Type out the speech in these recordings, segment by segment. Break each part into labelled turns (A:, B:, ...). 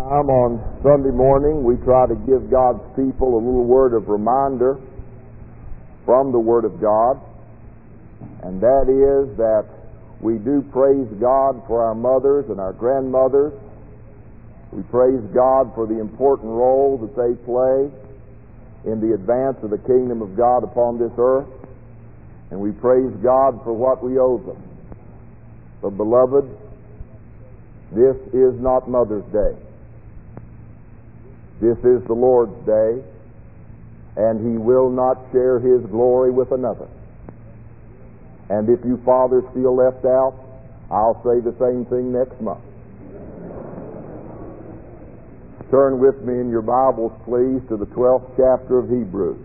A: Time on Sunday morning, we try to give God's people a little word of reminder from the Word of God, and that is that we do praise God for our mothers and our grandmothers. We praise God for the important role that they play in the advance of the kingdom of God upon this earth, and we praise God for what we owe them. But beloved, this is not Mother's Day. This is the Lord's day, and He will not share His glory with another. And if you fathers feel left out, I'll say the same thing next month. Turn with me in your Bibles, please, to the 12th chapter of Hebrews.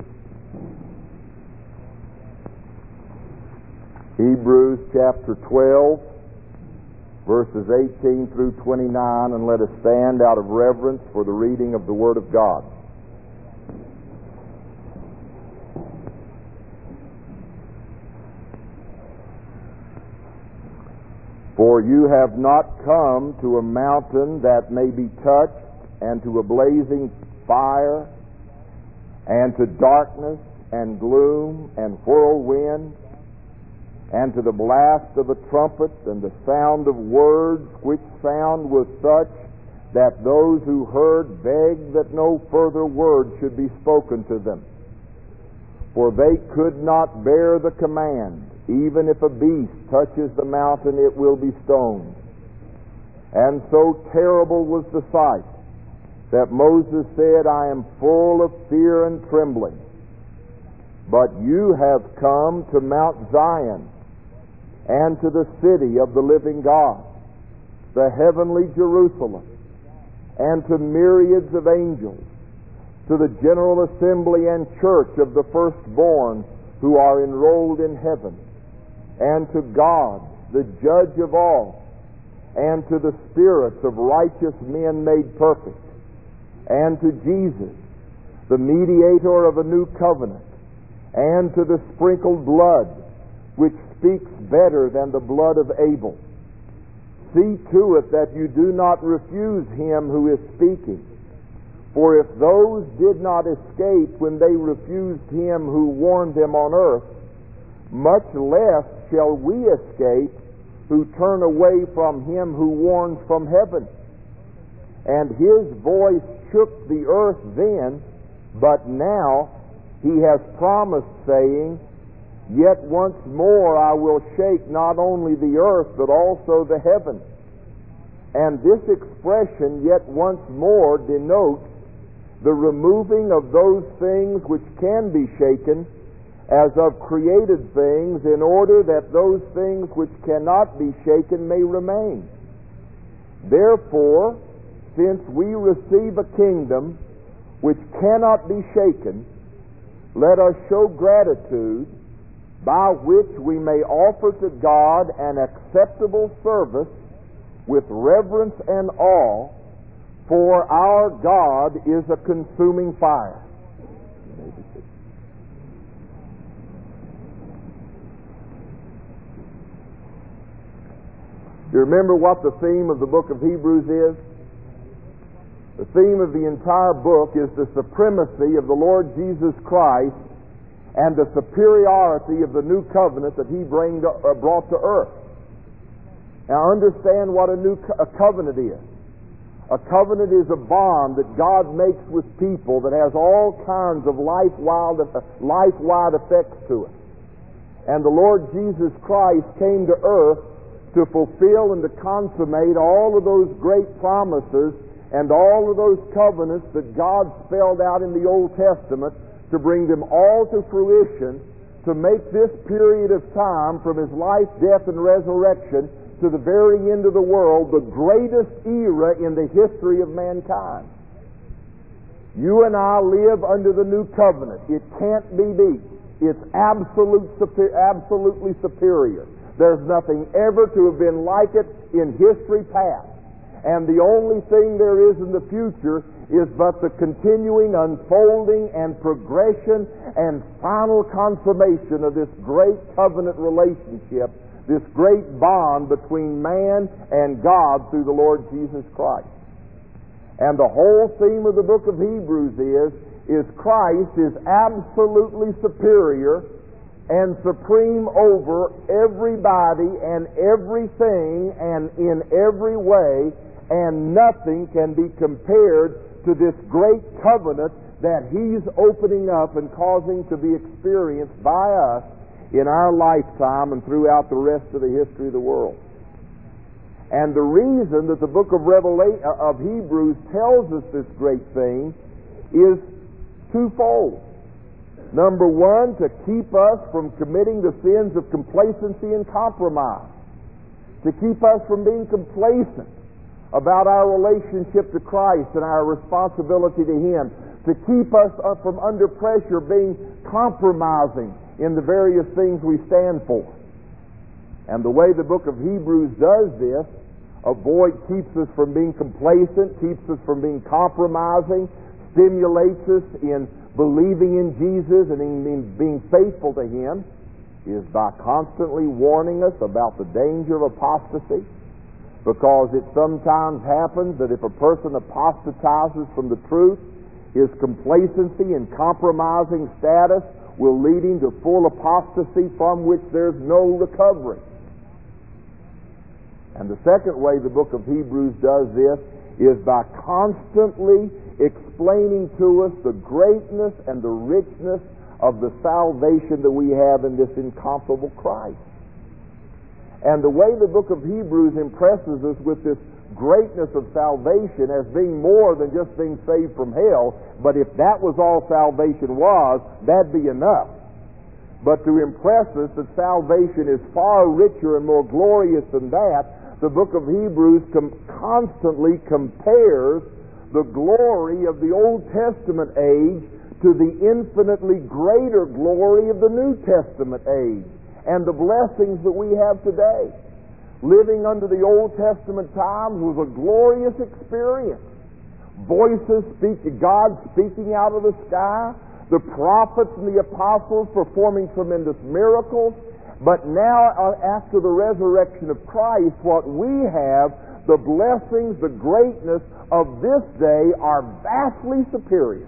A: Hebrews chapter 12, verses 18 through 29, and let us stand out of reverence for the reading of the Word of God. For you have not come to a mountain that may be touched, and to a blazing fire, and to darkness, and gloom, and whirlwind, and to the blast of a trumpet, and the sound of words, which sound was such that those who heard begged that no further word should be spoken to them. For they could not bear the command, even if a beast touches the mountain, it will be stoned. And so terrible was the sight, that Moses said, I am full of fear and trembling. But you have come to Mount Zion, and to the city of the living God, the heavenly Jerusalem, and to myriads of angels, to the general assembly and church of the firstborn who are enrolled in heaven, and to God, the judge of all, and to the spirits of righteous men made perfect, and to Jesus, the mediator of a new covenant, and to the sprinkled blood, which speaks better than the blood of Abel. See to it that you do not refuse him who is speaking. For if those did not escape when they refused him who warned them on earth, much less shall we escape who turn away from him who warns from heaven. And his voice shook the earth then, but now he has promised, saying, Yet once more I will shake not only the earth, but also the heavens. And this expression, yet once more, denotes the removing of those things which can be shaken, as of created things, in order that those things which cannot be shaken may remain. Therefore, since we receive a kingdom which cannot be shaken, let us show gratitude, by which we may offer to God an acceptable service with reverence and awe, for our God is a consuming fire. Do you remember what the theme of the book of Hebrews is? The theme of the entire book is the supremacy of the Lord Jesus Christ and the superiority of the new covenant that He brought to earth. Now understand what a covenant is. A covenant is a bond that God makes with people that has all kinds of life-wide effects to it. And the Lord Jesus Christ came to earth to fulfill and to consummate all of those great promises and all of those covenants that God spelled out in the Old Testament, to bring them all to fruition, to make this period of time from His life, death, and resurrection to the very end of the world the greatest era in the history of mankind. You and I live under the new covenant. It can't be beat. It's absolutely superior. There's nothing ever to have been like it in history past. And the only thing there is in the future is but the continuing unfolding and progression and final consummation of this great covenant relationship, this great bond between man and God through the Lord Jesus Christ. And the whole theme of the book of Hebrews is Christ is absolutely superior and supreme over everybody and everything and in every way, and nothing can be compared to this great covenant that He's opening up and causing to be experienced by us in our lifetime and throughout the rest of the history of the world. And the reason that the book of Hebrews tells us this great thing is twofold. Number one, to keep us from committing the sins of complacency and compromise. To keep us from being complacent about our relationship to Christ and our responsibility to Him. To keep us from under pressure being compromising in the various things we stand for. And the way the book of Hebrews does this, keeps us from being complacent, keeps us from being compromising, stimulates us in believing in Jesus and in being faithful to Him, is by constantly warning us about the danger of apostasy. Because it sometimes happens that if a person apostatizes from the truth, his complacency and compromising status will lead him to full apostasy from which there's no recovery. And the second way the book of Hebrews does this is by constantly explaining to us the greatness and the richness of the salvation that we have in this incomparable Christ. And the way the book of Hebrews impresses us with this greatness of salvation as being more than just being saved from hell, but if that was all salvation was, that'd be enough. But to impress us that salvation is far richer and more glorious than that, the book of Hebrews constantly compares the glory of the Old Testament age to the infinitely greater glory of the New Testament age and the blessings that we have today. Living under the Old Testament times was a glorious experience. Voices God speaking out of the sky, the prophets and the apostles performing tremendous miracles. But now, after the resurrection of Christ, what we have, the blessings, the greatness of this day are vastly superior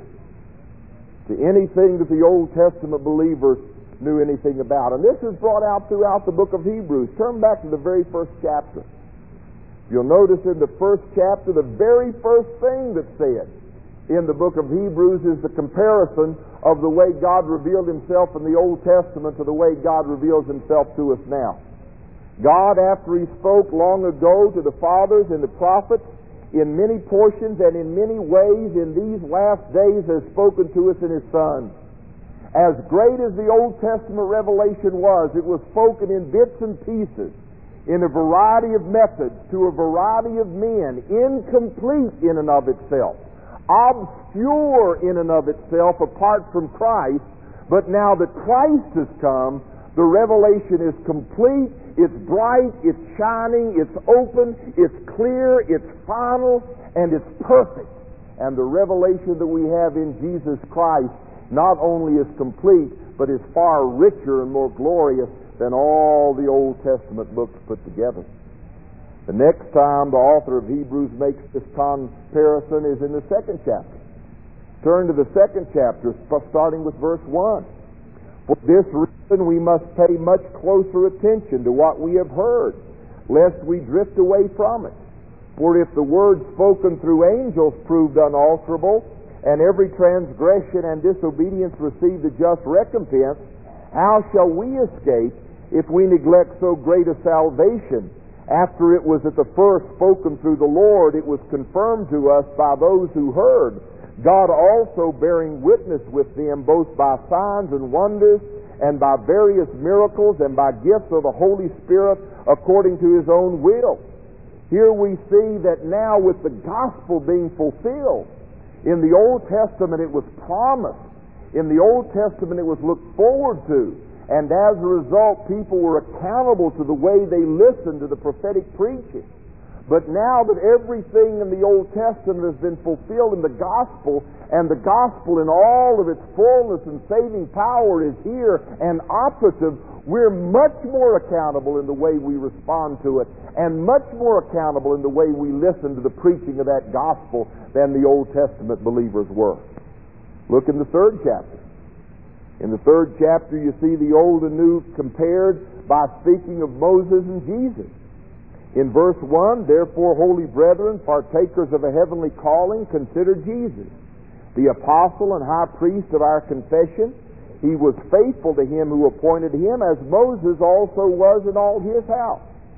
A: to anything that the Old Testament believers knew anything about. And this is brought out throughout the book of Hebrews. Turn back to the very first chapter. You'll notice in the first chapter, the very first thing that's said in the book of Hebrews is the comparison of the way God revealed Himself in the Old Testament to the way God reveals Himself to us now. God, after He spoke long ago to the fathers and the prophets in many portions and in many ways in these last days, has spoken to us in His Son. As great as the Old Testament revelation was, it was spoken in bits and pieces, in a variety of methods, to a variety of men, incomplete in and of itself, obscure in and of itself apart from Christ. But now that Christ has come, the revelation is complete, it's bright, it's shining, it's open, it's clear, it's final, and it's perfect. And the revelation that we have in Jesus Christ not only is complete, but is far richer and more glorious than all the Old Testament books put together. The next time the author of Hebrews makes this comparison is in the second chapter. Turn to the second chapter, starting with verse 1. For this reason we must pay much closer attention to what we have heard, lest we drift away from it. For if the word spoken through angels proved unalterable, and every transgression and disobedience received a just recompense, how shall we escape if we neglect so great a salvation? After it was at the first spoken through the Lord, it was confirmed to us by those who heard, God also bearing witness with them both by signs and wonders, and by various miracles, and by gifts of the Holy Spirit according to His own will. Here we see that now with the gospel being fulfilled, in the Old Testament it was promised, in the Old Testament it was looked forward to, and as a result people were accountable to the way they listened to the prophetic preaching. But now that everything in the Old Testament has been fulfilled in the gospel, and the gospel in all of its fullness and saving power is here and operative, we're much more accountable in the way we respond to it, and much more accountable in the way we listen to the preaching of that gospel than the Old Testament believers were. Look in the 3rd chapter. In the 3rd chapter you see the Old and New compared by speaking of Moses and Jesus. In verse 1, therefore, holy brethren, partakers of a heavenly calling, consider Jesus, the apostle and high priest of our confession. He was faithful to him who appointed him, as Moses also was in all his house.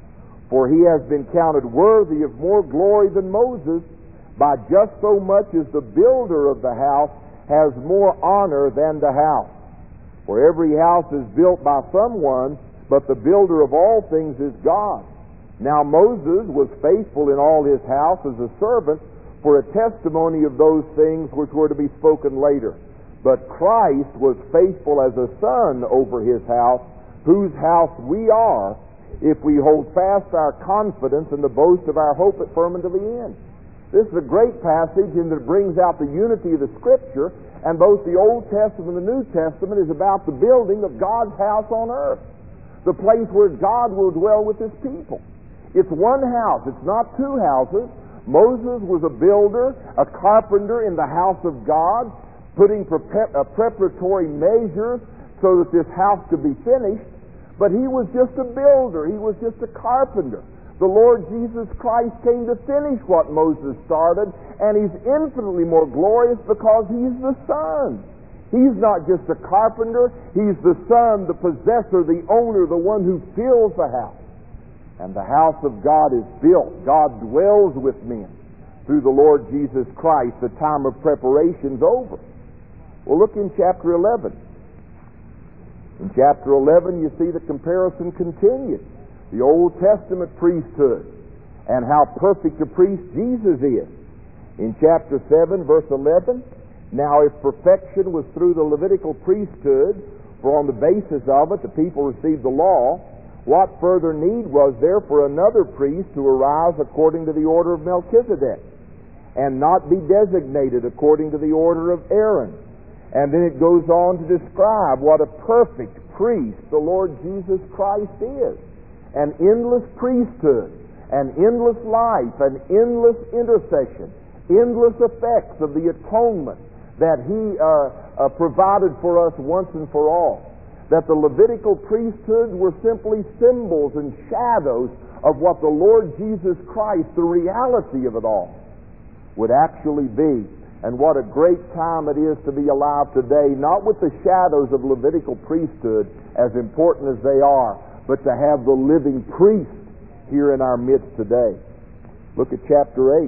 A: For he has been counted worthy of more glory than Moses, by just so much as the builder of the house has more honor than the house. For every house is built by someone, but the builder of all things is God. Now Moses was faithful in all his house as a servant for a testimony of those things which were to be spoken later. But Christ was faithful as a son over his house, whose house we are, if we hold fast our confidence and the boast of our hope at firm unto the end. This is a great passage, and it brings out the unity of the Scripture, and both the Old Testament and the New Testament is about the building of God's house on earth, the place where God will dwell with his people. It's one house. It's not two houses. Moses was a builder, a carpenter in the house of God, putting preparatory measures so that this house could be finished. But he was just a builder. He was just a carpenter. The Lord Jesus Christ came to finish what Moses started, and he's infinitely more glorious because he's the Son. He's not just a carpenter. He's the Son, the possessor, the owner, the one who fills the house. And the house of God is built. God dwells with men through the Lord Jesus Christ. The time of preparation's over. Well, look in chapter 11. In chapter 11 you see the comparison continued. The Old Testament priesthood and how perfect a priest Jesus is. In chapter 7, verse 11, now if perfection was through the Levitical priesthood, for on the basis of it the people received the law, what further need was there for another priest to arise according to the order of Melchizedek, and not be designated according to the order of Aaron? And then it goes on to describe what a perfect priest the Lord Jesus Christ is. An endless priesthood, an endless life, an endless intercession, endless effects of the atonement that he provided for us once and for all. That the Levitical priesthood were simply symbols and shadows of what the Lord Jesus Christ, the reality of it all, would actually be. And what a great time it is to be alive today, not with the shadows of Levitical priesthood, as important as they are, but to have the living priest here in our midst today. Look at chapter 8.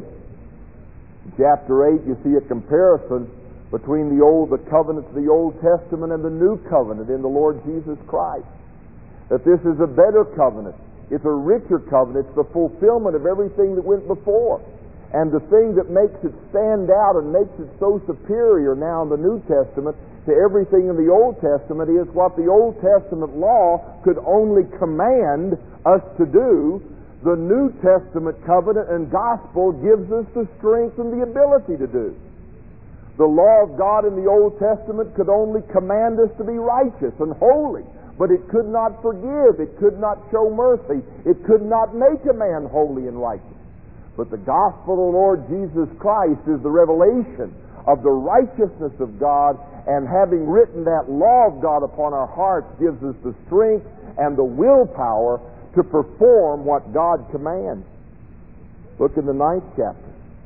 A: In chapter 8 you see a comparison between the covenants of the Old Testament and the New Covenant in the Lord Jesus Christ. That this is a better covenant. It's a richer covenant. It's the fulfillment of everything that went before. And the thing that makes it stand out and makes it so superior now in the New Testament to everything in the Old Testament is what the Old Testament law could only command us to do. The New Testament covenant and gospel gives us the strength and the ability to do. The law of God in the Old Testament could only command us to be righteous and holy, but it could not forgive, it could not show mercy, it could not make a man holy and righteous. But the gospel of the Lord Jesus Christ is the revelation of the righteousness of God, and having written that law of God upon our hearts gives us the strength and the willpower to perform what God commands. Look in the 9th chapter.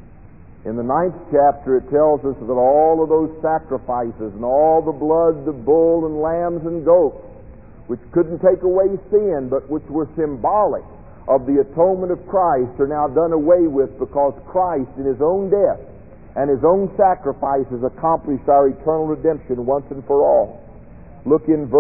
A: In the 9th chapter it tells us that all of those sacrifices and all the blood of bull and lambs and goats, which couldn't take away sin, but which were symbolic of the atonement of Christ, are now done away with because Christ in his own death and his own sacrifices accomplished our eternal redemption once and for all. Look in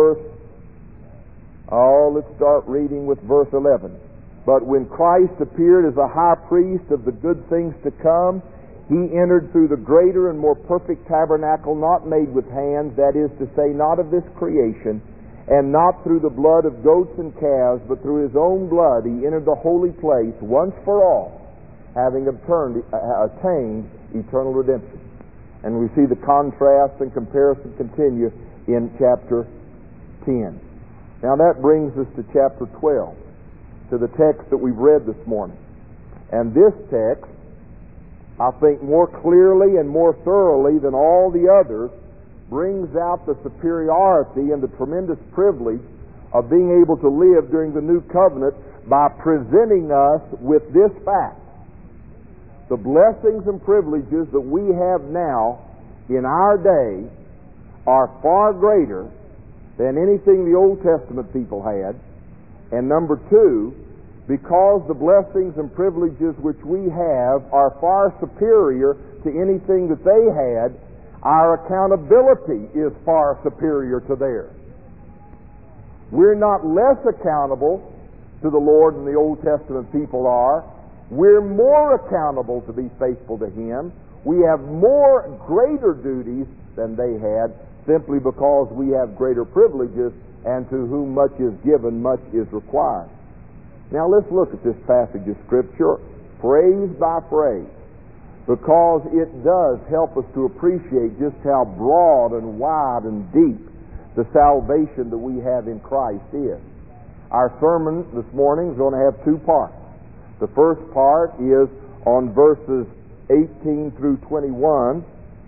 A: let's start reading with verse 11. But when Christ appeared as a high priest of the good things to come, he entered through the greater and more perfect tabernacle, not made with hands, that is to say, not of this creation, and not through the blood of goats and calves, but through his own blood he entered the holy place once for all, having attained eternal redemption. And we see the contrast and comparison continue in chapter 10. Now that brings us to chapter 12, to the text that we've read this morning. And this text, I think more clearly and more thoroughly than all the others, brings out the superiority and the tremendous privilege of being able to live during the new covenant by presenting us with this fact. The blessings and privileges that we have now in our day are far greater than anything the Old Testament people had. And number two, because the blessings and privileges which we have are far superior to anything that they had, our accountability is far superior to theirs. We're not less accountable to the Lord than the Old Testament people are. We're more accountable to be faithful to Him. We have more greater duties than they had, simply because we have greater privileges, and to whom much is given, much is required. Now let's look at this passage of Scripture, phrase by phrase, because it does help us to appreciate just how broad and wide and deep the salvation that we have in Christ is. Our sermon this morning is going to have two parts. The first part is on verses 18 through 24,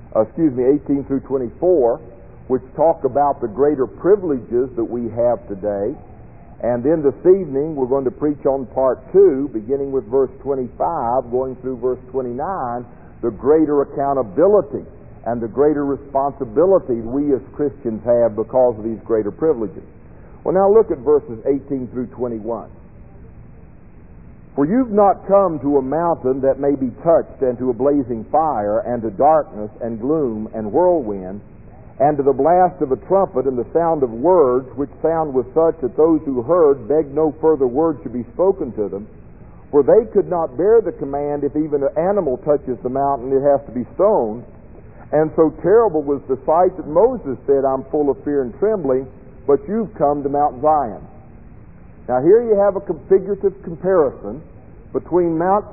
A: which talk about the greater privileges that we have today. And then this evening we're going to preach on part 2, beginning with verse 25, going through verse 29, the greater accountability and the greater responsibility we as Christians have because of these greater privileges. Well, now look at verses 18 through 21. For you've not come to a mountain that may be touched, and to a blazing fire, and to darkness, and gloom, and whirlwind, and to the blast of a trumpet, and the sound of words, which sound was such that those who heard begged no further word should be spoken to them. For they could not bear the command, if even an animal touches the mountain, it has to be stoned. And so terrible was the sight that Moses said, I'm full of fear and trembling, but you've come to Mount Zion. Now here you have a figurative comparison between Mount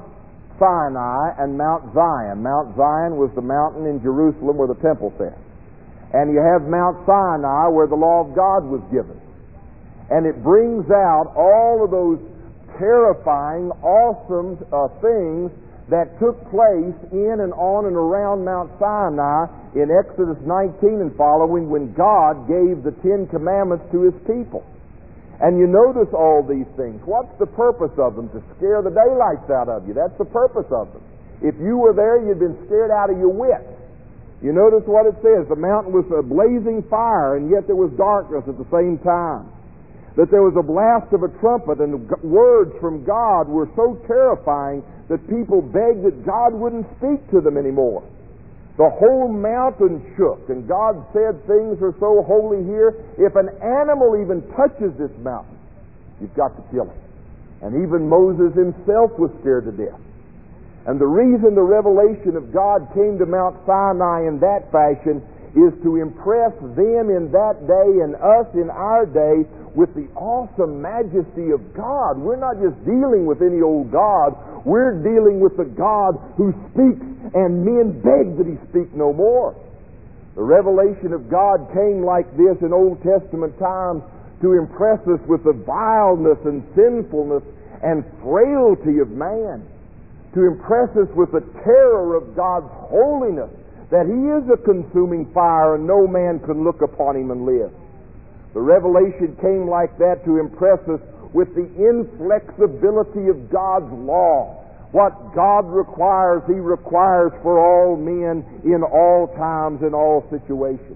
A: Sinai and Mount Zion. Mount Zion was the mountain in Jerusalem where the temple sat. And you have Mount Sinai where the law of God was given. And it brings out all of those terrifying, awesome things that took place in and on and around Mount Sinai in Exodus 19 and following, when God gave the 10 Commandments to His people. And you notice all these things. What's the purpose of them? To scare the daylights out of you. That's the purpose of them. If you were there, you'd been scared out of your wits. You notice what it says. The mountain was a blazing fire, and yet there was darkness at the same time. That there was a blast of a trumpet, and words from God were so terrifying that people begged that God wouldn't speak to them anymore. The whole mountain shook, and God said, things are so holy here, if an animal even touches this mountain, you've got to kill it. And even Moses himself was scared to death. And the reason the revelation of God came to Mount Sinai in that fashion is to impress them in that day and us in our day with the awesome majesty of God. We're not just dealing with any old God. We're dealing with the God who speaks, and men beg that He speak no more. The revelation of God came like this in Old Testament times to impress us with the vileness and sinfulness and frailty of man, to impress us with the terror of God's holiness, that He is a consuming fire and no man can look upon Him and live. The revelation came like that to impress us with the inflexibility of God's law. What God requires, He requires for all men in all times, in all situations.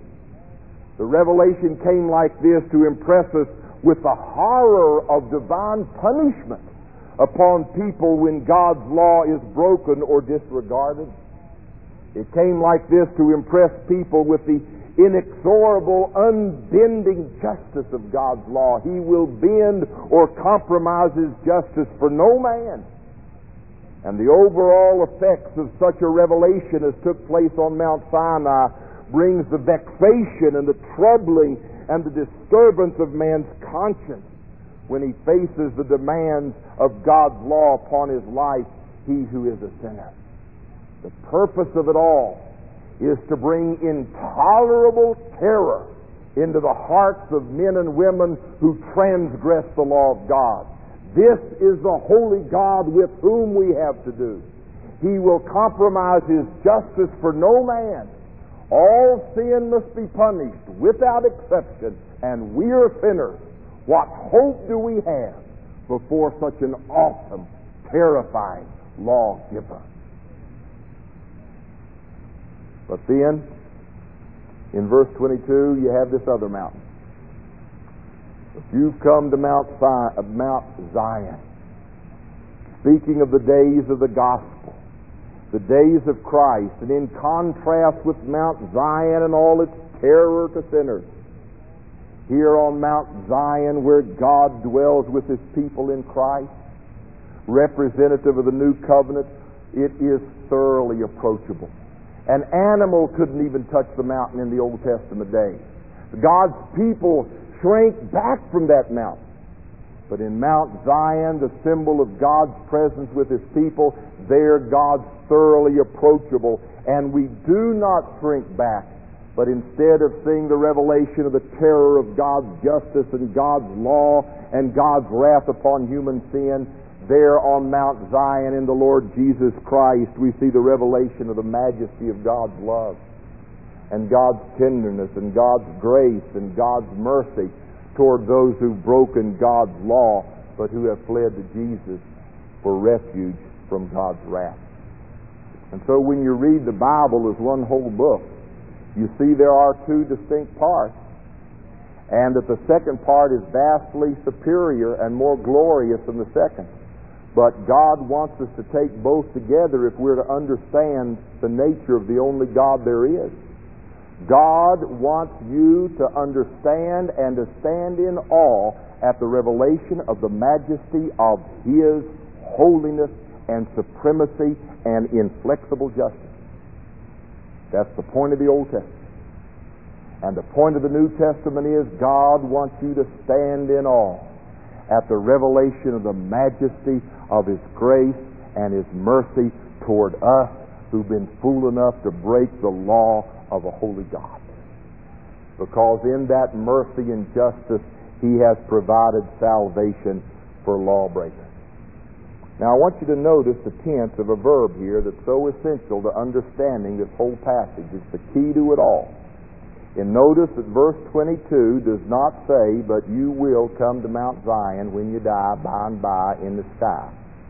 A: The revelation came like this to impress us with the horror of divine punishment upon people when God's law is broken or disregarded. It came like this to impress people with the inexorable, unbending justice of God's law. He will bend or compromise His justice for no man. And the overall effects of such a revelation as took place on Mount Sinai brings the vexation and the troubling and the disturbance of man's conscience when he faces the demands of God's law upon his life he who is a sinner. The purpose of it all is to bring intolerable terror into the hearts of men and women who transgress the law of God. This is the holy God with whom we have to do. He will compromise His justice for no man. All sin must be punished without exception, and we are sinners. What hope do we have before such an awesome, terrifying lawgiver? But then, in verse 22, you have this other mountain. If you've come to Mount Zion, speaking of the days of the gospel, the days of Christ, and in contrast with Mount Zion and all its terror to sinners, here on Mount Zion where God dwells with His people in Christ, representative of the new covenant, it is thoroughly approachable. An animal couldn't even touch the mountain in the Old Testament days. God's people shrank back from that mountain. But in Mount Zion, the symbol of God's presence with His people, there God's thoroughly approachable. And we do not shrink back, but instead of seeing the revelation of the terror of God's justice and God's law and God's wrath upon human sin, there on Mount Zion in the Lord Jesus Christ, we see the revelation of the majesty of God's love and God's tenderness and God's grace and God's mercy toward those who've broken God's law but who have fled to Jesus for refuge from God's wrath. And so when you read the Bible as one whole book, you see there are two distinct parts, and that the second part is vastly superior and more glorious than the second. But God wants us to take both together if we're to understand the nature of the only God there is. God wants you to understand and to stand in awe at the revelation of the majesty of His holiness and supremacy and inflexible justice. That's the point of the Old Testament. And the point of the New Testament is God wants you to stand in awe at the revelation of the majesty of His grace and His mercy toward us who've been fool enough to break the law of a holy God. Because in that mercy and justice, He has provided salvation for lawbreakers. Now I want you to notice the tense of a verb here that's so essential to understanding this whole passage. It's the key to it all. And notice that verse 22 does not say, but you will come to Mount Zion when you die by and by in the sky.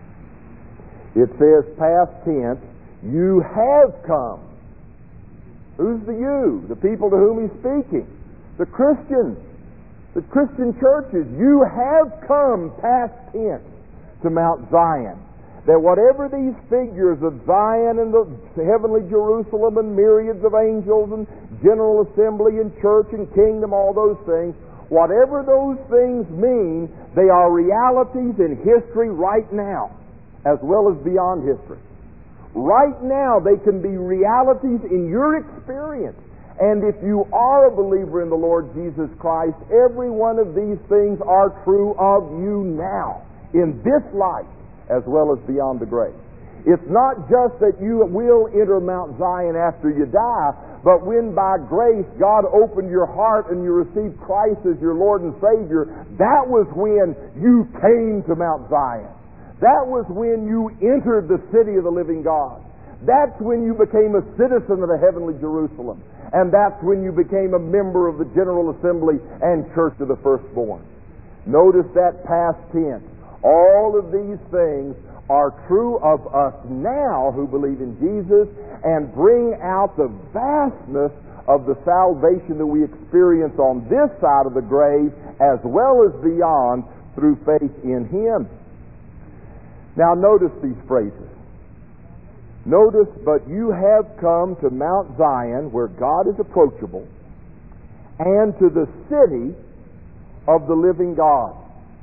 A: It says past tense, you have come. Who's the you? The people to whom He's speaking. The Christians. The Christian churches. You have come past tense to Mount Zion. That whatever these figures of Zion and the heavenly Jerusalem and myriads of angels and general assembly and church and kingdom, all those things, whatever those things mean, they are realities in history right now, as well as beyond history. Right now, they can be realities in your experience. And if you are a believer in the Lord Jesus Christ, every one of these things are true of you now, in this life, as well as beyond the grave. It's not just that you will enter Mount Zion after you die, but when by grace God opened your heart and you received Christ as your Lord and Savior, that was when you came to Mount Zion. That was when you entered the city of the living God. That's when you became a citizen of the heavenly Jerusalem. And that's when you became a member of the General Assembly and Church of the Firstborn. Notice that past tense. All of these things are true of us now who believe in Jesus and bring out the vastness of the salvation that we experience on this side of the grave as well as beyond through faith in Him. Now notice these phrases. Notice, but you have come to Mount Zion where God is approachable and to the city of the living God.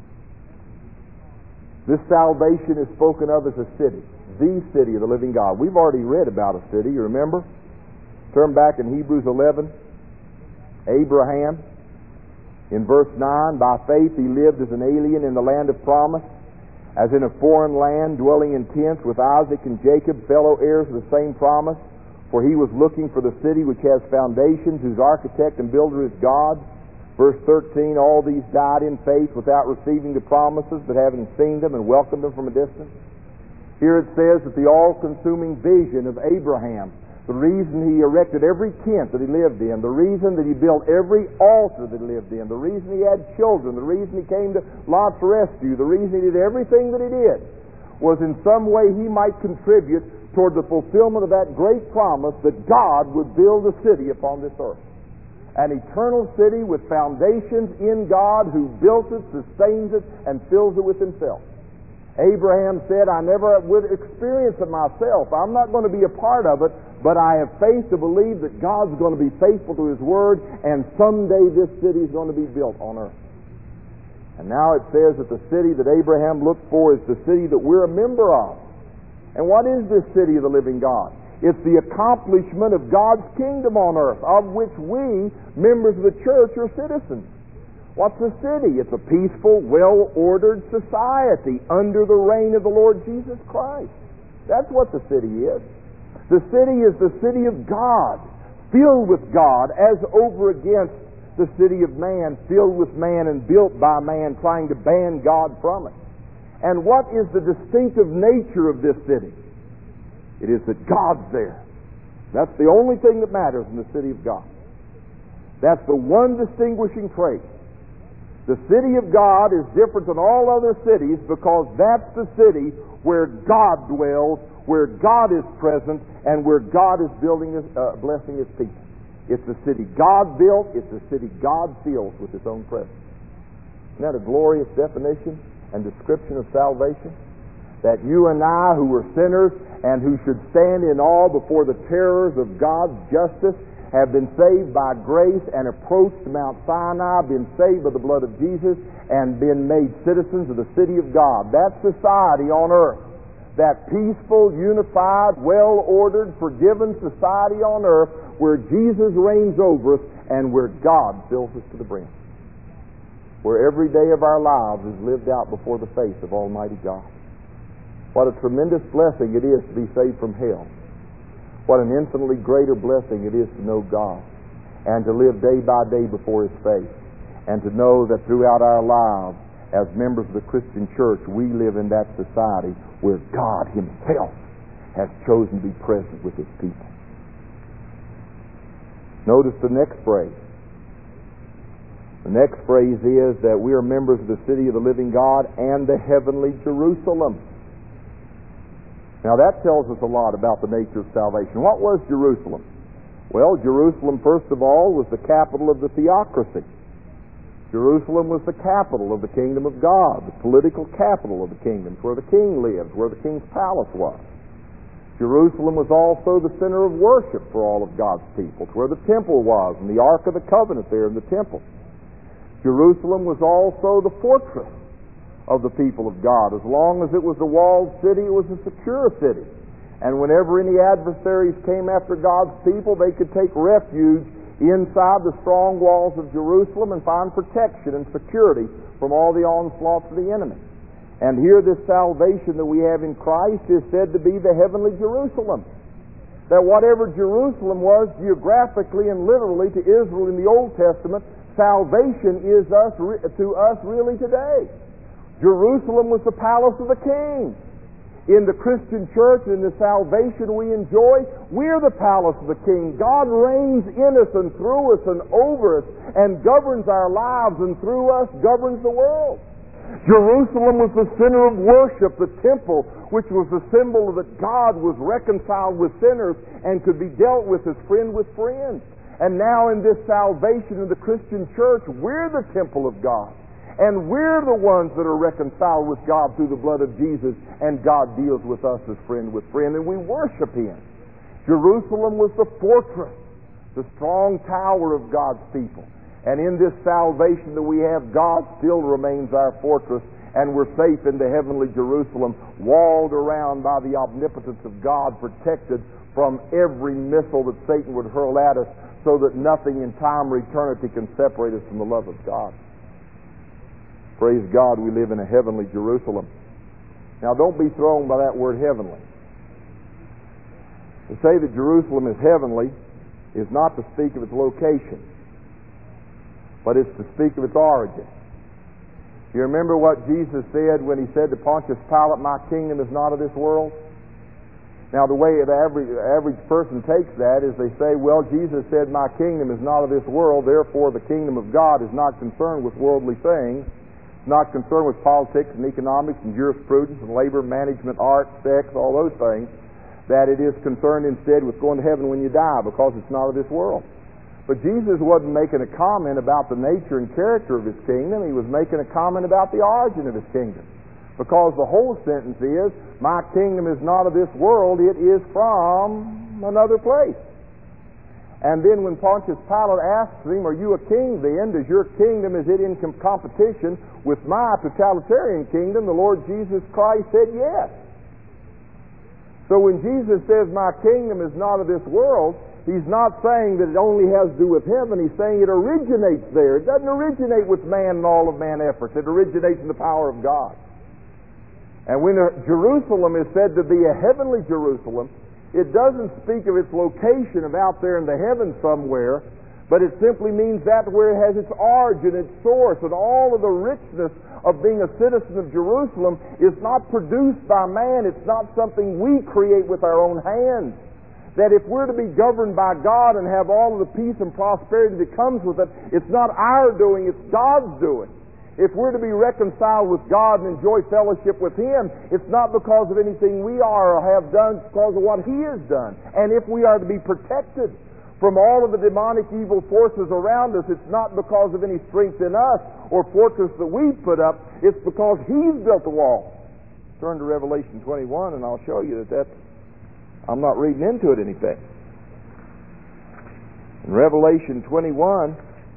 A: This salvation is spoken of as a city, the city of the living God. We've already read about a city, you remember? Turn back in Hebrews 11. Abraham, in verse 9, by faith he lived as an alien in the land of promise, as in a foreign land, dwelling in tents with Isaac and Jacob, fellow heirs of the same promise. For he was looking for the city which has foundations, whose architect and builder is God. Verse 13, all these died in faith without receiving the promises, but having seen them and welcomed them from a distance. Here it says that the all-consuming vision of Abraham, the reason he erected every tent that he lived in, the reason that he built every altar that he lived in, the reason he had children, the reason he came to Lot's rescue, the reason he did everything that he did, was in some way he might contribute toward the fulfillment of that great promise that God would build a city upon this earth. An eternal city with foundations in God, who built it, sustains it, and fills it with himself. Abraham said, I never would experience it myself. I'm not going to be a part of it, but I have faith to believe that God's going to be faithful to his word, and someday this city is going to be built on earth. And now it says that the city that Abraham looked for is the city that we're a member of. And what is this city of the living God? It's the accomplishment of God's kingdom on earth, of which we, members of the church, are citizens. What's a city? It's a peaceful, well-ordered society under the reign of the Lord Jesus Christ. That's what the city is. The city is the city of God, filled with God, as over against the city of man, filled with man and built by man, trying to ban God from it. And what is the distinctive nature of this city? It is that God's there. That's the only thing that matters in the city of God. That's the one distinguishing trait. The city of God is different than all other cities because that's the city where God dwells, where God is present, and where God is blessing his people. It's the city God built. It's the city God fills with his own presence. Isn't that a glorious definition and description of salvation? That you and I, who were sinners and who should stand in awe before the terrors of God's justice, have been saved by grace and approached Mount Sinai, been saved by the blood of Jesus, and been made citizens of the city of God. That society on earth, that peaceful, unified, well-ordered, forgiven society on earth where Jesus reigns over us and where God fills us to the brim. Where every day of our lives is lived out before the face of Almighty God. What a tremendous blessing it is to be saved from hell. What an infinitely greater blessing it is to know God and to live day by day before his face, and to know that throughout our lives as members of the Christian church we live in that society where God himself has chosen to be present with his people. Notice the next phrase. The next phrase is that we are members of the city of the living God and the heavenly Jerusalem. Now that tells us a lot about the nature of salvation. What was Jerusalem? Well, Jerusalem, first of all, was the capital of the theocracy. Jerusalem was the capital of the kingdom of God, the political capital of the kingdom, where the king lived, where the king's palace was. Jerusalem was also the center of worship for all of God's people. It's where the temple was, and the Ark of the Covenant there in the temple. Jerusalem was also the fortress of the people of God. As long as it was a walled city, it was a secure city. And whenever any adversaries came after God's people, they could take refuge inside the strong walls of Jerusalem and find protection and security from all the onslaughts of the enemy. And here this salvation that we have in Christ is said to be the heavenly Jerusalem. That whatever Jerusalem was geographically and literally to Israel in the Old Testament, salvation is to us really today. Jerusalem was the palace of the king. In the Christian church, in the salvation we enjoy, we're the palace of the king. God reigns in us and through us and over us and governs our lives, and through us governs the world. Jerusalem was the center of worship, the temple, which was the symbol that God was reconciled with sinners and could be dealt with as friend with friend. And now in this salvation of the Christian church, we're the temple of God. And we're the ones that are reconciled with God through the blood of Jesus, and God deals with us as friend with friend, and we worship him. Jerusalem was the fortress, the strong tower of God's people. And in this salvation that we have, God still remains our fortress, and we're safe in the heavenly Jerusalem, walled around by the omnipotence of God, protected from every missile that Satan would hurl at us, so that nothing in time or eternity can separate us from the love of God. Praise God, we live in a heavenly Jerusalem. Now don't be thrown by that word heavenly. To say that Jerusalem is heavenly is not to speak of its location, but it's to speak of its origin. You remember what Jesus said when he said to Pontius Pilate, "My kingdom is not of this world"? Now the way the average person takes that is they say, well, Jesus said, "My kingdom is not of this world," therefore the kingdom of God is not concerned with worldly things, not concerned with politics and economics and jurisprudence and labor, management, art, sex, all those things, that it is concerned instead with going to heaven when you die because it's not of this world. But Jesus wasn't making a comment about the nature and character of his kingdom. He was making a comment about the origin of his kingdom. Because the whole sentence is, "My kingdom is not of this world, it is from another place." And then when Pontius Pilate asks him, "Are you a king then? Does your kingdom, is it in competition with my totalitarian kingdom?" the Lord Jesus Christ said yes. So when Jesus says, "My kingdom is not of this world," he's not saying that it only has to do with heaven. He's saying it originates there. It doesn't originate with man and all of man's efforts. It originates in the power of God. And when Jerusalem is said to be a heavenly Jerusalem, it doesn't speak of its location of out there in the heavens somewhere, but it simply means that where it has its origin, its source, and all of the richness of being a citizen of Jerusalem is not produced by man. It's not something we create with our own hands. That if we're to be governed by God and have all of the peace and prosperity that comes with it, it's not our doing, it's God's doing. If we're to be reconciled with God and enjoy fellowship with Him, it's not because of anything we are or have done, it's because of what He has done. And if we are to be protected from all of the demonic evil forces around us, it's not because of any strength in us or fortress that we've put up, it's because He's built the wall. Turn to Revelation 21 and I'll show you that I'm not reading into it anything. In Revelation 21,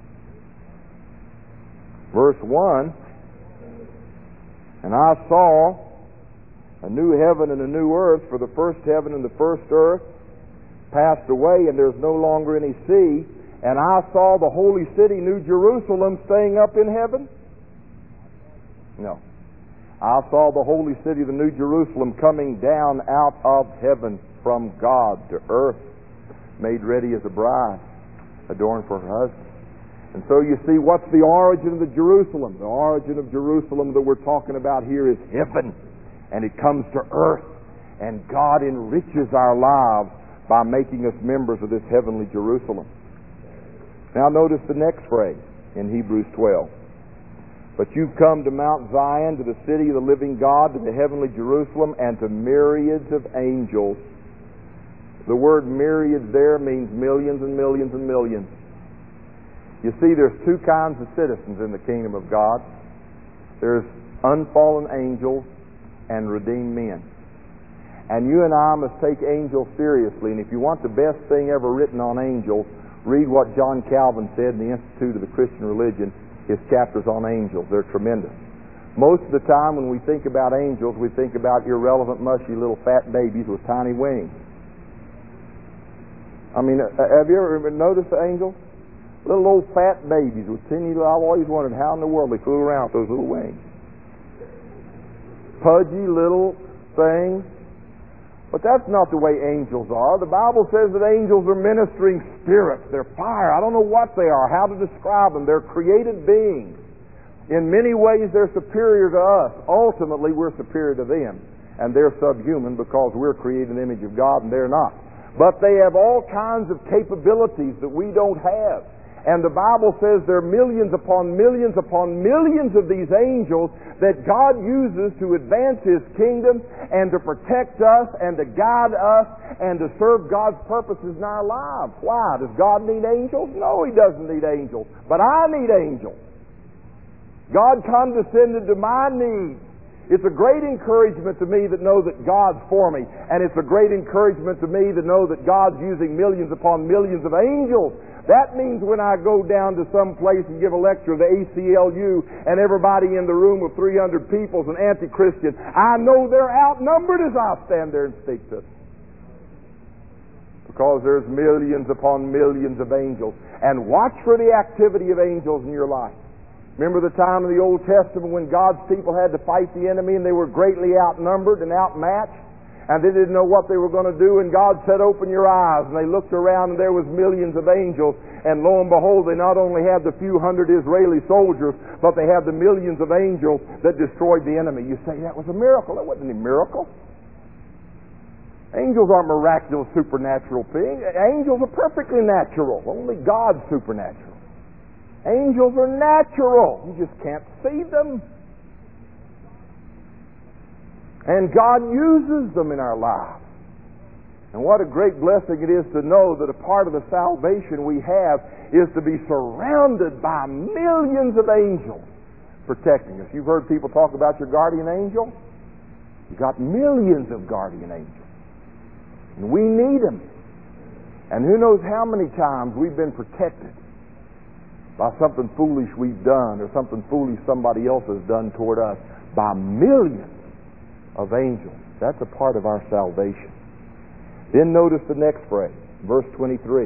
A: verse 1, "And I saw a new heaven and a new earth, for the first heaven and the first earth passed away, and there's no longer any sea. And I saw the holy city, New Jerusalem, staying up in heaven." No. "I saw the holy city, the New Jerusalem, coming down out of heaven from God to earth, made ready as a bride, adorned for her husband." And so you see, what's the origin of the Jerusalem? The origin of Jerusalem that we're talking about here is heaven. And it comes to earth. And God enriches our lives by making us members of this heavenly Jerusalem. Now notice the next phrase in Hebrews 12. "But you've come to Mount Zion, to the city of the living God, to the heavenly Jerusalem, and to myriads of angels." The word myriads there means millions and millions and millions. You see, there's two kinds of citizens in the kingdom of God. There's unfallen angels and redeemed men. And you and I must take angels seriously. And if you want the best thing ever written on angels, read what John Calvin said in the Institute of the Christian Religion, his chapters on angels. They're tremendous. Most of the time when we think about angels, we think about irrelevant, mushy little fat babies with tiny wings. I mean, have you ever noticed the angels? Little old fat babies with teeny little, I've always wondered how in the world they flew around with those little wings. Pudgy little things. But that's not the way angels are. The Bible says that angels are ministering spirits. They're fire. I don't know what they are, how to describe them. They're created beings. In many ways, they're superior to us. Ultimately, we're superior to them. And they're subhuman because we're created in the image of God and they're not. But they have all kinds of capabilities that we don't have. And the Bible says there are millions upon millions upon millions of these angels that God uses to advance His kingdom and to protect us and to guide us and to serve God's purposes in our lives. Why? Does God need angels? No, He doesn't need angels. But I need angels. God condescended to my needs. It's a great encouragement to me that know that God's for me. And it's a great encouragement to me to know that God's using millions upon millions of angels. That means when I go down to some place and give a lecture, the ACLU, and everybody in the room with 300 people is an anti-Christian, I know they're outnumbered as I stand there and speak to them. Because there's millions upon millions of angels. And watch for the activity of angels in your life. Remember the time in the Old Testament when God's people had to fight the enemy and they were greatly outnumbered and outmatched, and they didn't know what they were going to do, and God said, "Open your eyes." And they looked around and there was millions of angels, and lo and behold, they not only had the few hundred Israeli soldiers, but they had the millions of angels that destroyed the enemy. You say, that was a miracle. That wasn't a miracle. Angels aren't miraculous, supernatural beings. Angels are perfectly natural. Only God's supernatural. Angels are natural. You just can't see them. And God uses them in our lives. And what a great blessing it is to know that a part of the salvation we have is to be surrounded by millions of angels protecting us. You've heard people talk about your guardian angel. You've got millions of guardian angels. And we need them. And who knows how many times we've been protected by something foolish we've done or something foolish somebody else has done toward us by millions of angels. That's a part of our salvation. Then notice the next phrase, verse 23.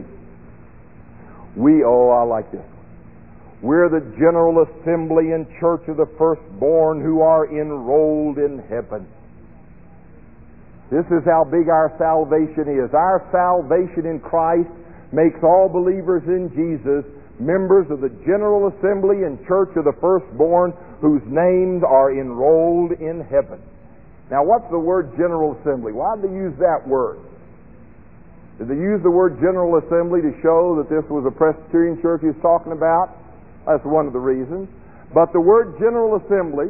A: I like this one. We're the general assembly and church of the firstborn who are enrolled in heaven. This is how big our salvation is. Our salvation in Christ makes all believers in Jesus members of the general assembly and church of the firstborn whose names are enrolled in heaven. Now, what's the word general assembly? Why did they use that word? Did they use the word general assembly to show that this was a Presbyterian church he was talking about? That's one of the reasons. But the word general assembly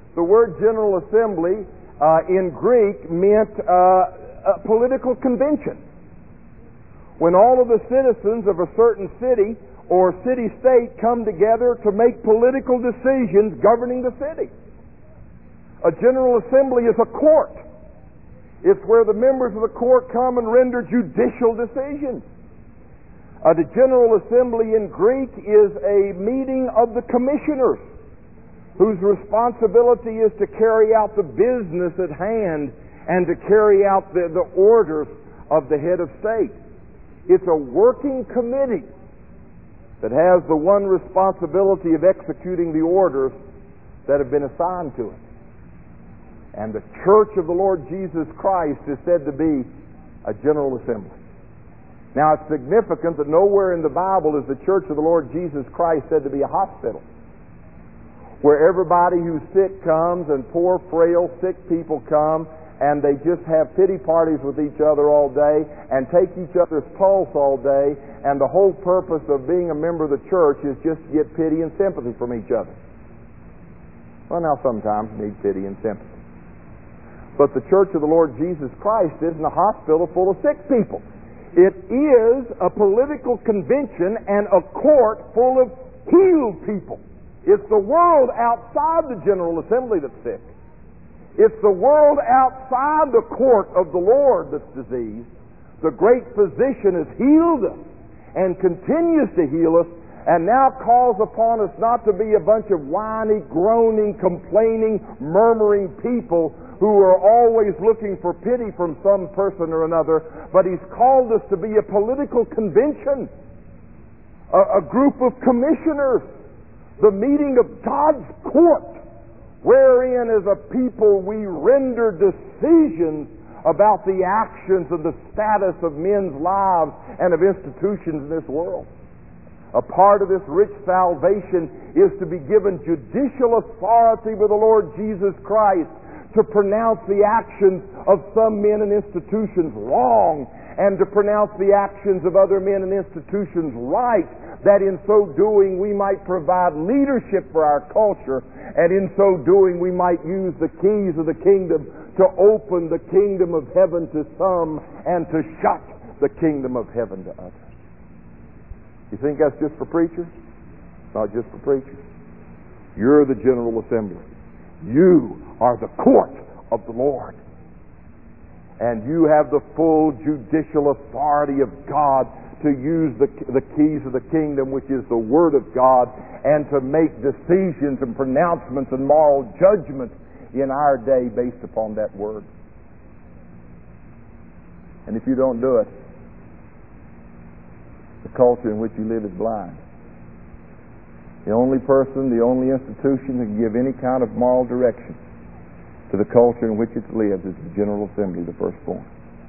A: in Greek meant a political convention. When all of the citizens of a certain city or city-state come together to make political decisions governing the city. A general assembly is a court. It's where the members of the court come and render judicial decisions. The General Assembly in Greek is a meeting of the commissioners whose responsibility is to carry out the business at hand and to carry out the orders of the head of state. It's a working committee that has the one responsibility of executing the orders that have been assigned to it. And the church of the Lord Jesus Christ is said to be a general assembly. Now, it's significant that nowhere in the Bible is the church of the Lord Jesus Christ said to be a hospital, where everybody who's sick comes and poor, frail, sick people come and they just have pity parties with each other all day and take each other's pulse all day, and the whole purpose of being a member of the church is just to get pity and sympathy from each other. Well, now sometimes you need pity and sympathy. But the church of the Lord Jesus Christ isn't a hospital full of sick people. It is a political convention and a court full of healed people. It's the world outside the General Assembly that's sick. It's the world outside the court of the Lord that's diseased. The great physician has healed us and continues to heal us, and now calls upon us not to be a bunch of whiny, groaning, complaining, murmuring people who are always looking for pity from some person or another, but He's called us to be a political convention, a group of commissioners, the meeting of God's court, wherein as a people we render decisions about the actions and the status of men's lives and of institutions in this world. A part of this rich salvation is to be given judicial authority with the Lord Jesus Christ to pronounce the actions of some men and institutions wrong, and to pronounce the actions of other men and institutions right, that in so doing we might provide leadership for our culture, and in so doing we might use the keys of the kingdom to open the kingdom of heaven to some and to shut the kingdom of heaven to others. You think that's just for preachers? Not just for preachers. You're the General Assembly. You are the court of the Lord. And you have the full judicial authority of God to use the keys of the kingdom, which is the Word of God, and to make decisions and pronouncements and moral judgments in our day based upon that Word. And if you don't do it, the culture in which you live is blind.
B: The only person, the only institution that can give any kind of moral direction to the culture in which it lives is the General Assembly, the firstborn.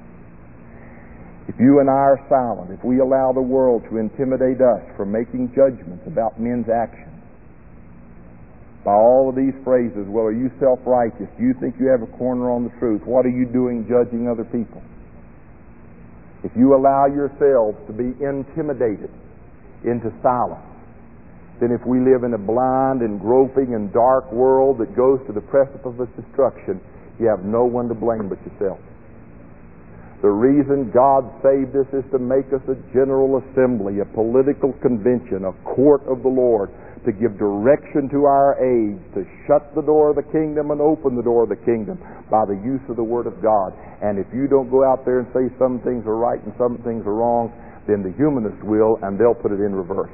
B: If you and I are silent, if we allow the world to intimidate us from making judgments about men's actions, by all of these phrases, well, are you self-righteous? Do you think you have a corner on the truth? What are you doing judging other people? If you allow yourselves to be intimidated into silence, then if we live in a blind and groping and dark world that goes to the precipice of destruction, you have no one to blame but yourself. The reason God saved us is to make us a general assembly, a political convention, a court of the Lord, to give direction to our age, to shut the door of the kingdom and open the door of the kingdom by the use of the Word of God. And if you don't go out there and say some things are right and some things are wrong, then the humanists will, and they'll put it in reverse.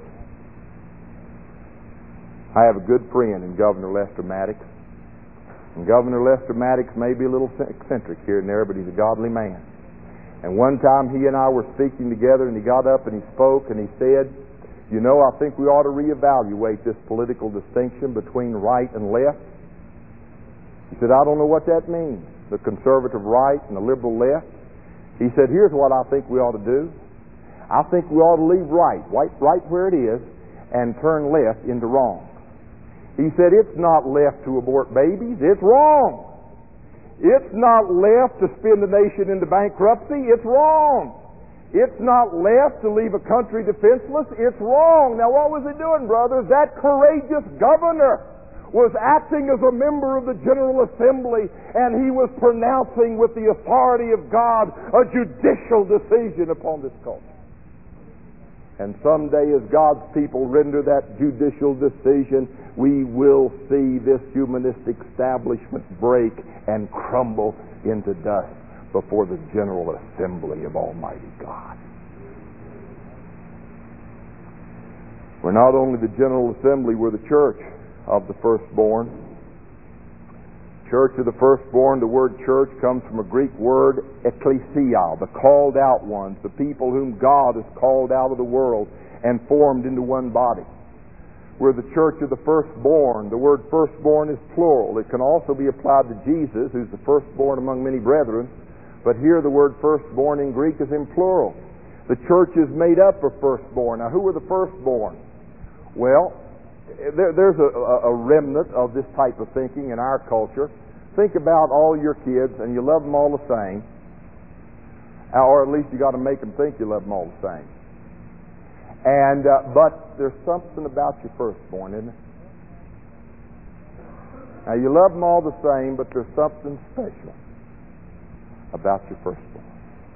B: I have a good friend in Governor Lester Maddox. And Governor Lester Maddox may be a little eccentric here and there, but he's a godly man. And one time he and I were speaking together, and he got up and he spoke, and he said, you know, I think we ought to reevaluate this political distinction between right and left. He said, I don't know what that means, the conservative right and the liberal left. He said, here's what I think we ought to do. I think we ought to leave right where it is, and turn left into wrong. He said, it's not left to abort babies, it's wrong. It's not left to spin the nation into bankruptcy, it's wrong. It's not left to leave a country defenseless, it's wrong. Now what was he doing, brothers? That courageous governor was acting as a member of the General Assembly, and he was pronouncing with the authority of God a judicial decision upon this culture. And someday, as God's people render that judicial decision, we will see this humanistic establishment break and crumble into dust before the General Assembly of Almighty God. We're not only the General Assembly, we're the church of the firstborn. Church of the firstborn, the word church comes from a Greek word, ekklesia, the called out ones, the people whom God has called out of the world and formed into one body. We're the church of the firstborn. The word firstborn is plural. It can also be applied to Jesus, who's the firstborn among many brethren. But here the word firstborn in Greek is in plural. The church is made up of firstborn. Now, who are the firstborn? Well, there's a remnant of this type of thinking in our culture. Think about all your kids, and you love them all the same. Or at least you got to make them think you love them all the same. And but there's something about your firstborn, isn't there? Now, you love them all the same, but there's something special about your firstborn.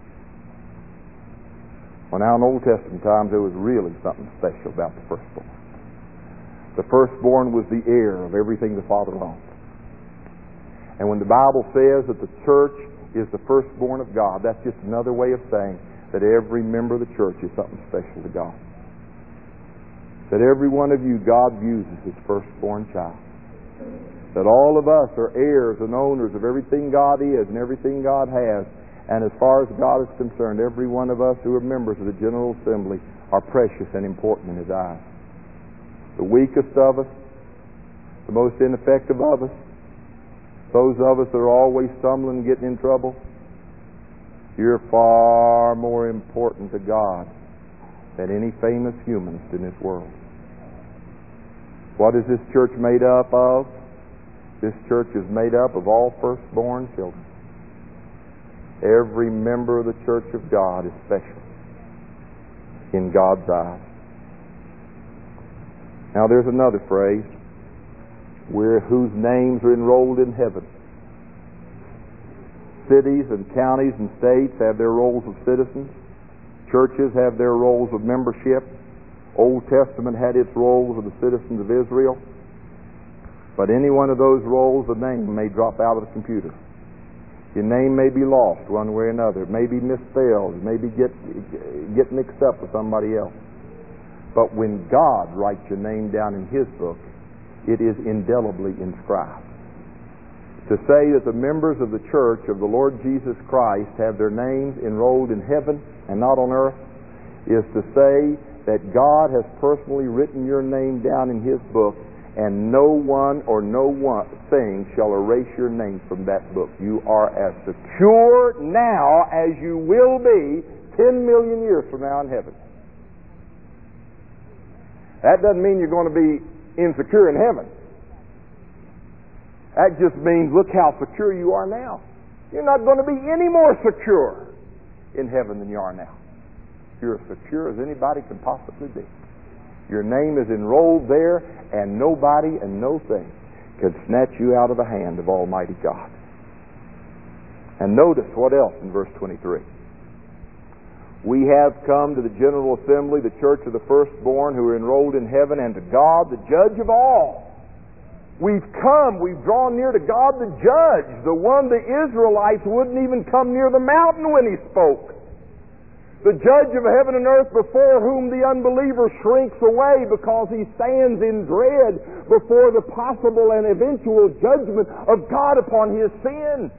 B: Well, now in Old Testament times, there was really something special about the firstborn. The firstborn was the heir of everything the Father owned. And when the Bible says that the church is the firstborn of God, that's just another way of saying that every member of the church is something special to God. That every one of you, God views as His firstborn child. That all of us are heirs and owners of everything God is and everything God has. And as far as God is concerned, every one of us who are members of the General Assembly are precious and important in His eyes. The weakest of us, the most ineffective of us, those of us that are always stumbling and getting in trouble, you're far more important to God than any famous humanist in this world. What is this church made up of? This church is made up of all firstborn children. Every member of the church of God is special in God's eyes. Now there's another phrase, whose names are enrolled in heaven. Cities and counties and states have their rolls of citizens. Churches have their rolls of membership. Old Testament had its rolls of the citizens of Israel. But any one of those rolls, a name may drop out of the computer. Your name may be lost one way or another. It may be misspelled. It may be get mixed up with somebody else. But when God writes your name down in His book, it is indelibly inscribed. To say that the members of the church of the Lord Jesus Christ have their names enrolled in heaven and not on earth is to say that God has personally written your name down in His book, and no one or no one thing shall erase your name from that book. You are as secure now as you will be 10 million years from now in heaven. That doesn't mean you're going to be insecure in heaven. That just means look how secure you are now. You're not going to be any more secure in heaven than you are now. You're as secure as anybody can possibly be. Your name is enrolled there, and nobody and no thing can snatch you out of the hand of Almighty God. And notice what else in verse 23. We have come to the general assembly, the church of the firstborn who are enrolled in heaven, and to God, the judge of all. We've drawn near to God the judge, the one the Israelites wouldn't even come near the mountain when He spoke. The judge of heaven and earth, before whom the unbeliever shrinks away because he stands in dread before the possible and eventual judgment of God upon his sin.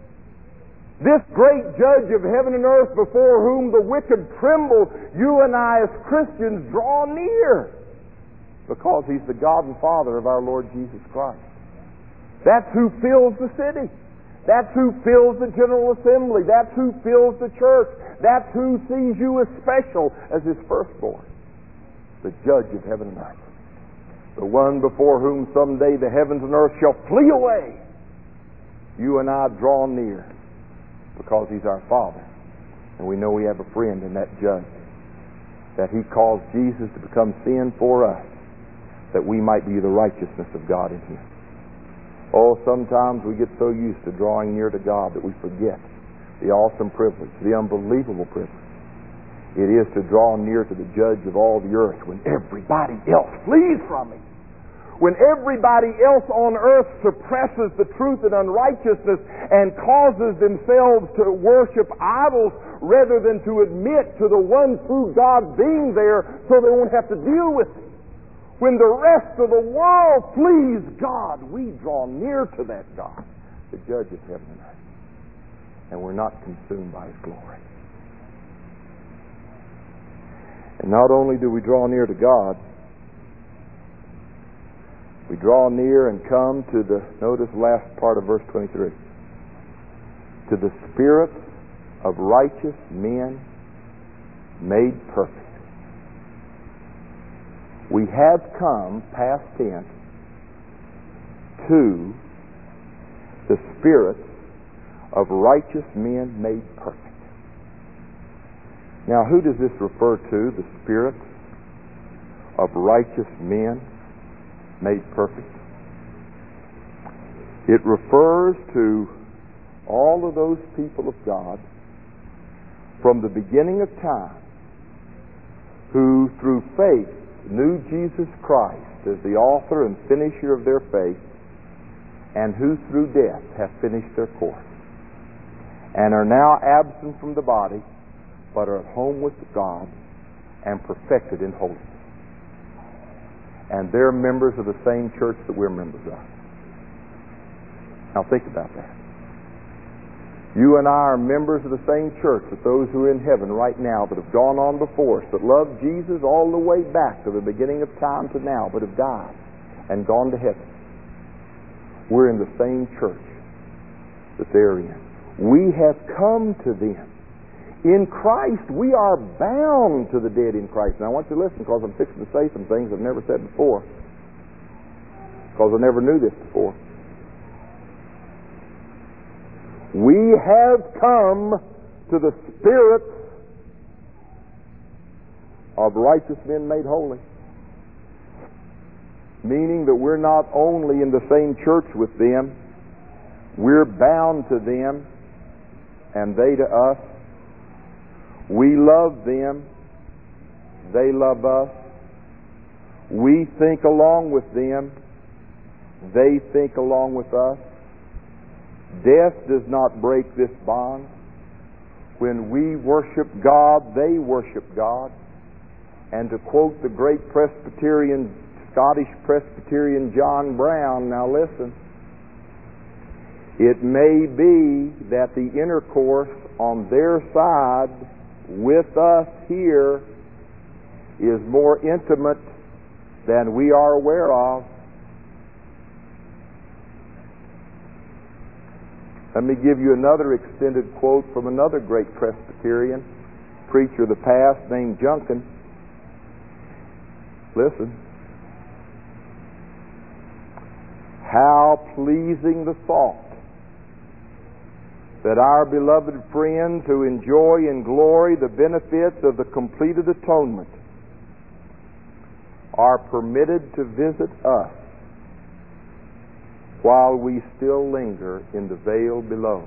B: This great judge of heaven and earth, before whom the wicked tremble, you and I as Christians draw near, because He's the God and Father of our Lord Jesus Christ. That's who fills the city. That's who fills the General Assembly. That's who fills the church. That's who sees you as special as His firstborn. The judge of heaven and earth. The one before whom someday the heavens and earth shall flee away. You and I draw near because He's our Father. And we know we have a friend in that judge. That He caused Jesus to become sin for us, that we might be the righteousness of God in Him. Oh, sometimes we get so used to drawing near to God that we forget the awesome privilege, the unbelievable privilege it is to draw near to the judge of all the earth when everybody else flees from Him. When everybody else on earth suppresses the truth and unrighteousness and causes themselves to worship idols rather than to admit to the one true God being there so they won't have to deal with it. When the rest of the world flees God, we draw near to that God, the judge of heaven and earth. And we're not consumed by His glory. And not only do we draw near to God, we draw near and come to the, notice the last part of verse 23, to the spirits of righteous men made perfect. We have come, past tense, to the spirits of righteous men made perfect. Now, who does this refer to, the spirits of righteous men made perfect? It refers to all of those people of God from the beginning of time who, through faith, knew Jesus Christ as the author and finisher of their faith, and who through death have finished their course, and are now absent from the body, but are at home with God and perfected in holiness. And they're members of the same church that we're members of. Now think about that. You and I are members of the same church that those who are in heaven right now that have gone on before us, that loved Jesus all the way back to the beginning of time to now, but have died and gone to heaven. We're in the same church that they're in. We have come to them. In Christ, we are bound to the dead in Christ. Now I want you to listen, because I'm fixing to say some things I've never said before, because I never knew this before. We have come to the spirits of righteous men made holy. Meaning that we're not only in the same church with them, we're bound to them and they to us. We love them, they love us. We think along with them, they think along with us. Death does not break this bond. When we worship God, they worship God. And to quote the great Scottish Presbyterian John Brown, now listen, it may be that the intercourse on their side with us here is more intimate than we are aware of. Let me give you another extended quote from another great Presbyterian preacher of the past named Junkin. Listen. How pleasing the thought that our beloved friends who enjoy in glory the benefits of the completed atonement are permitted to visit us while we still linger in the vale below.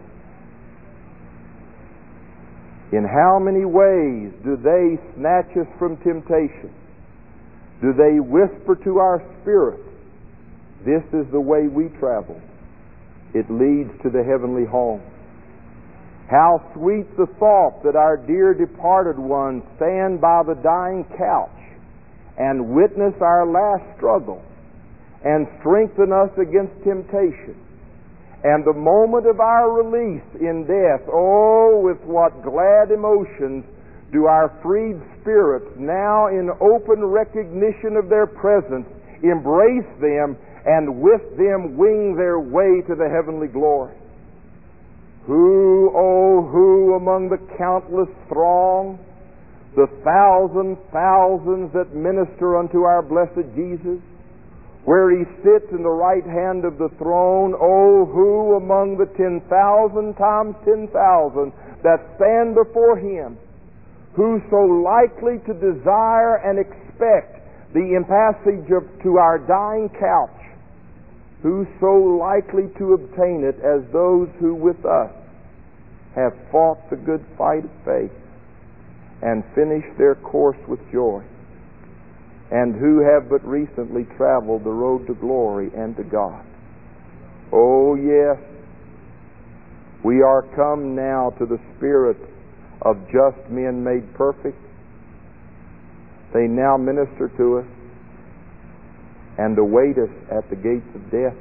B: In how many ways do they snatch us from temptation? Do they whisper to our spirit, "This is the way we travel. It leads to the heavenly home." How sweet the thought that our dear departed ones stand by the dying couch and witness our last struggle and strengthen us against temptation. And the moment of our release in death, oh, with what glad emotions do our freed spirits, now in open recognition of their presence, embrace them and with them wing their way to the heavenly glory. Who, oh, who among the countless throng, the thousands that minister unto our blessed Jesus, where He sits in the right hand of the throne, oh, who among the 10,000 times 10,000 that stand before Him, who so likely to desire and expect the passage to our dying couch, who so likely to obtain it as those who with us have fought the good fight of faith and finished their course with joy, and who have but recently traveled the road to glory and to God. Oh yes, we are come now to the spirit of just men made perfect. They now minister to us and await us at the gates of death.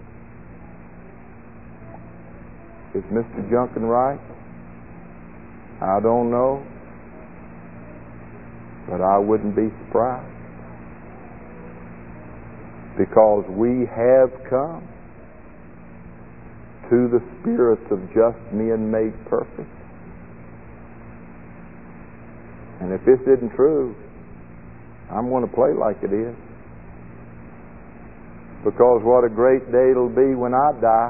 B: Is Mr. Junkin right? I don't know, but I wouldn't be surprised, because we have come to the spirits of just men made perfect. And if this isn't true, I'm going to play like it is. Because what a great day it'll be when I die,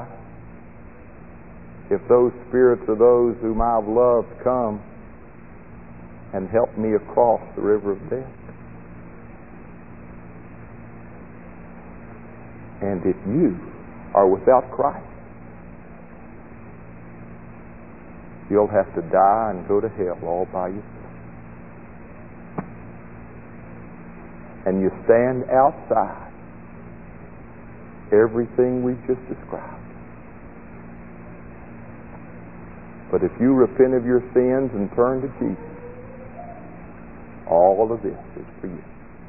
B: if those spirits of those whom I've loved come and help me across the river of death. And if you are without Christ, you'll have to die and go to hell all by yourself. And you stand outside everything we've just described. But if you repent of your sins and turn to Jesus, all of this is for you.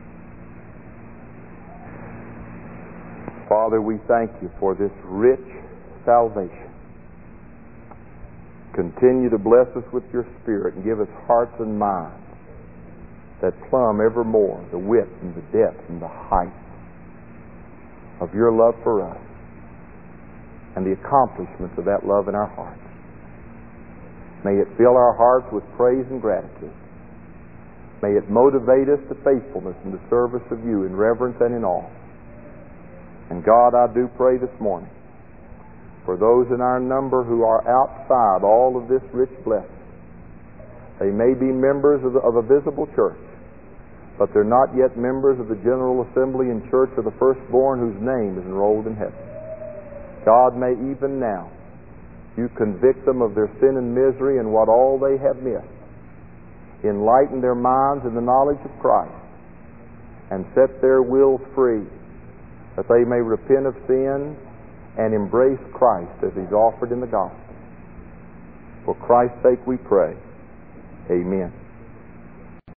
B: Father, we thank you for this rich salvation. Continue to bless us with your Spirit and give us hearts and minds that plumb evermore the width and the depth and the height of your love for us and the accomplishments of that love in our hearts. May it fill our hearts with praise and gratitude. May it motivate us to faithfulness and to service of you in reverence and in awe. And God, I do pray this morning for those in our number who are outside all of this rich blessing. They may be members of a visible church, but they're not yet members of the General Assembly and Church of the Firstborn whose name is enrolled in heaven. God, may even now you convict them of their sin and misery and what all they have missed. Enlighten their minds in the knowledge of Christ and set their wills free that they may repent of sin and embrace Christ as He's offered in the gospel. For Christ's sake we pray. Amen.